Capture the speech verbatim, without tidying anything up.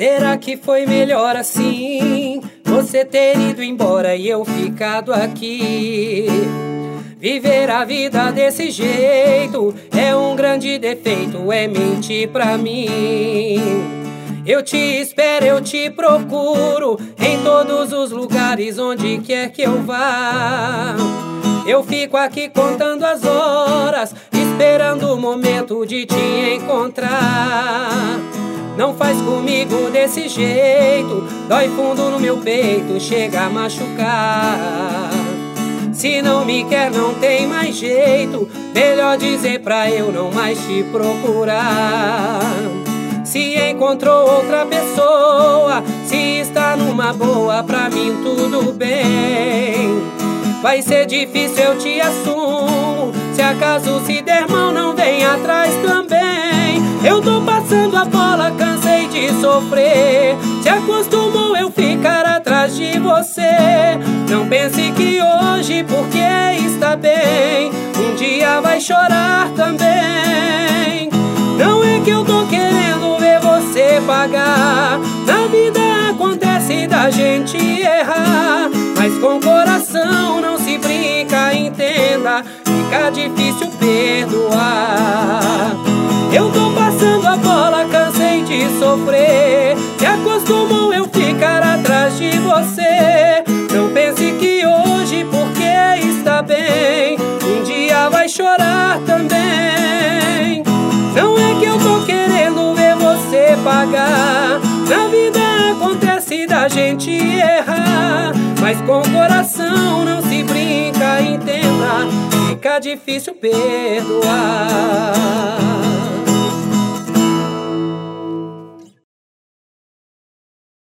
Será que foi melhor assim? Você ter ido embora e eu ficado aqui. Viver a vida desse jeito é um grande defeito, é mentir pra mim. Eu te espero, eu te procuro em todos os lugares, onde quer que eu vá. Eu fico aqui contando as horas, esperando o momento de te encontrar. Não faz comigo desse jeito, dói fundo no meu peito, chega a machucar. Se não me quer, não tem mais jeito, melhor dizer pra eu não mais te procurar. Se encontrou outra pessoa, se está numa boa, pra mim tudo bem. Vai ser difícil, eu te assumo, se acaso se der mal, não vem atrás também. Eu tô passando a bola, cansei de sofrer, se acostumou eu ficar atrás de você. Não pense que hoje, porque está bem, um dia vai chorar também. Não é que eu tô querendo ver você pagar, na vida acontece da gente errar, mas com coração não se brinca, entenda, fica difícil perdoar. Eu tô passando a bola, cansei de sofrer, se acostumou eu ficar atrás de você. Não pense que hoje, porque está bem, um dia vai chorar também. Não é que eu tô querendo ver você pagar, na vida acontece da gente errar, mas com coração não se brinca, entenda, fica difícil perdoar.